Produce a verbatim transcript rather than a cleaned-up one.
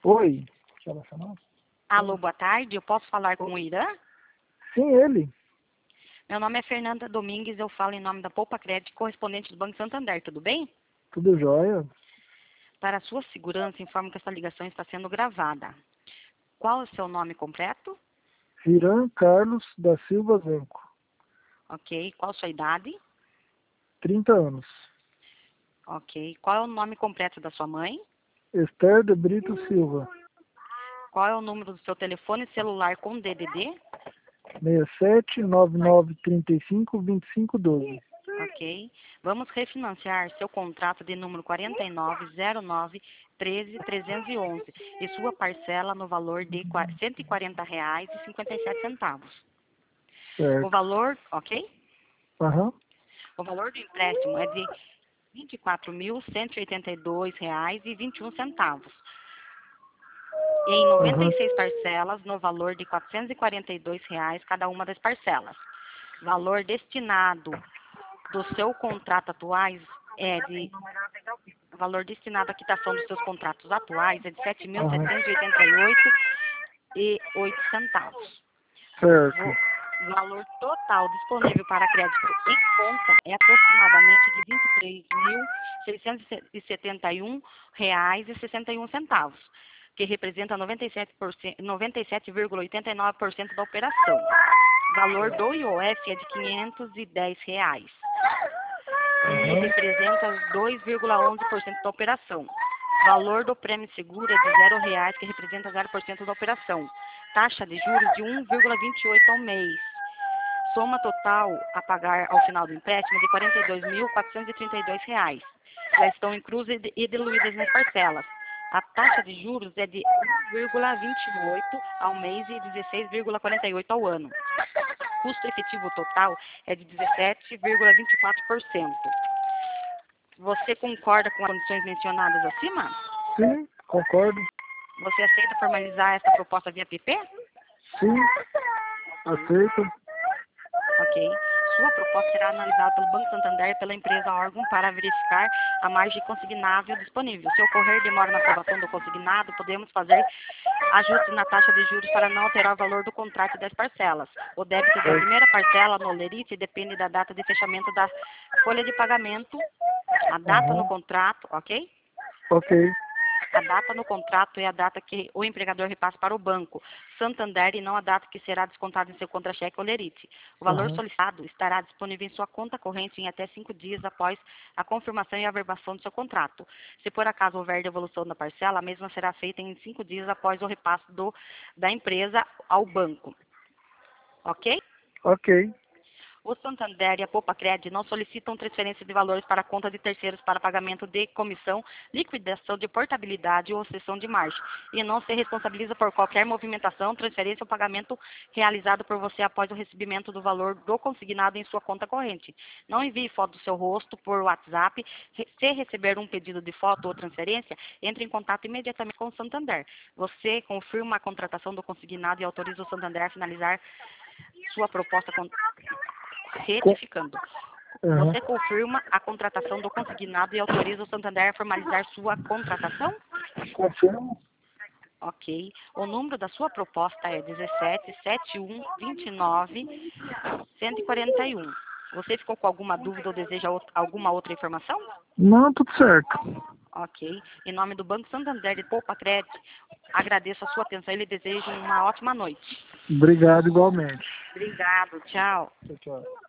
Oi. Deixa ela chamar. Alô, boa tarde. Eu posso falar com o Irã? Sim, ele. Meu nome é Fernanda Domingues, eu falo em nome da Poupa Crédito, correspondente do Banco Santander, tudo bem? Tudo jóia? Para a sua segurança, informo que essa ligação está sendo gravada. Qual é o seu nome completo? Irã Carlos da Silva Zenco. Ok. Qual a sua idade? trinta anos. Ok. Qual é o nome completo da sua mãe? Esther de Brito Silva. Qual é o número do seu telefone celular com D D D? seis sete nove nove três cinco dois cinco um dois. Ok. Vamos refinanciar seu contrato de número quarenta e nove zero nove treze trezentos e onze e sua parcela no valor de cento e quarenta reais e cinquenta e sete centavos. O Certo. valor, ok? Aham. O valor do empréstimo é de vinte e quatro mil cento e oitenta e dois reais e vinte e um centavos. Em noventa Aham. e seis parcelas no valor de quatrocentos e quarenta e dois reais cada uma das parcelas. Valor destinado do seu contrato atuais é de o valor destinado à quitação dos seus contratos atuais é de sete mil Aham. setecentos e oitenta e oito e oito centavos. Certo. O valor total disponível para crédito em conta é aproximadamente de vinte e três mil seiscentos e setenta e um reais e sessenta e um centavos, que representa noventa e sete por cento, noventa e sete vírgula oitenta e nove por cento da operação. O valor do I O F é de quinhentos e dez reais e Aham. representa dois vírgula onze por cento da operação. O valor do prêmio seguro é de zero reais, que representa zero por cento da operação. Taxa de juros de um vírgula vinte e oito ao mês. Soma total a pagar ao final do empréstimo de quarenta e dois mil quatrocentos e trinta e dois reais. Já estão inclusas e diluídas nas parcelas. A taxa de juros é de um vírgula vinte e oito ao mês e dezesseis vírgula quarenta e oito ao ano. Custo efetivo total é de dezessete vírgula vinte e quatro por cento. Você concorda com as condições mencionadas acima? Sim, concordo. Você aceita formalizar essa proposta via P P? Sim, aceito. Ok. Sua proposta será analisada pelo Banco Santander e pela empresa órgão para verificar a margem consignável disponível. Se ocorrer demora na aprovação do consignado, podemos fazer ajustes na taxa de juros para não alterar o valor do contrato das parcelas. O débito da primeira parcela no Lerite depende da data de fechamento da folha de pagamento, a data no Aham. contrato, ok? Ok. A data no contrato é a data que o empregador repassa para o banco Santander e não a data que será descontada em seu contra-cheque ou Lerite. O valor Aham. solicitado estará disponível em sua conta corrente em até cinco dias após a confirmação e averbação do seu contrato. Se por acaso houver devolução da parcela, a mesma será feita em cinco dias após o repasse do, da empresa ao banco. Ok? Ok. O Santander e a Poupa Crédito não solicitam transferência de valores para a conta de terceiros para pagamento de comissão, liquidação de portabilidade ou cessão de margem, e não se responsabiliza por qualquer movimentação, transferência ou pagamento realizado por você após o recebimento do valor do consignado em sua conta corrente. Não envie foto do seu rosto por WhatsApp. Se receber um pedido de foto ou transferência, entre em contato imediatamente com o Santander. Você confirma a contratação do consignado e autoriza o Santander a finalizar sua proposta com Com... retificando. Aham. Você confirma a contratação do consignado e autoriza o Santander a formalizar sua contratação? Confirmo. Ok. O número da sua proposta é dezessete setenta e um vinte e nove cento e quarenta e um. Você ficou com alguma dúvida ou deseja out- alguma outra informação? Não, tudo certo. Ok. Em nome do Banco Santander de Poupa Crédito, agradeço a sua atenção e lhe desejo uma ótima noite. Obrigado igualmente. Obrigado. Tchau. Tchau, tchau.